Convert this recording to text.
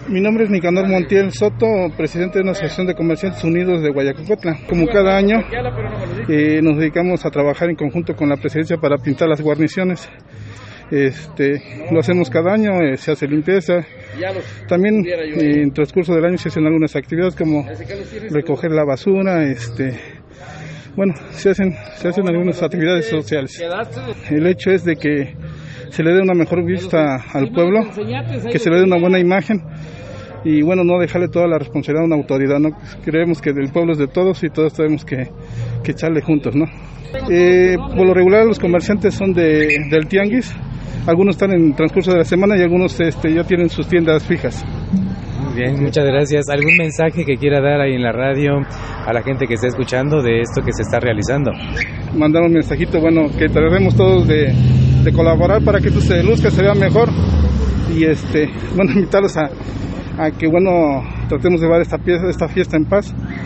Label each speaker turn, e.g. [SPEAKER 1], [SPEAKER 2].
[SPEAKER 1] Mi nombre es Nicanor Montiel Soto, presidente de una asociación de comerciantes unidos de Guayacocotla. Como cada año nos dedicamos a trabajar en conjunto con la presidencia para pintar las guarniciones. Lo hacemos cada año, se hace limpieza. También en el transcurso del año se hacen algunas actividades como recoger la basura. Se hacen algunas actividades sociales. El hecho es de que se le dé una mejor vista al pueblo, que se le dé una buena imagen y no dejarle toda la responsabilidad a una autoridad, ¿no? Creemos que el pueblo es de todos y todos tenemos que echarle juntos, ¿no? Por lo regular los comerciantes son del tianguis, algunos están en el transcurso de la semana y algunos ya tienen sus tiendas fijas.
[SPEAKER 2] Muy bien, muchas gracias. ¿Algún mensaje que quiera dar ahí en la radio a la gente que está escuchando de esto que se está realizando?
[SPEAKER 1] Mandar un mensajito, que trataremos todos de colaborar para que esto se luzca, se vea mejor y invitarlos a que tratemos de llevar esta fiesta en paz.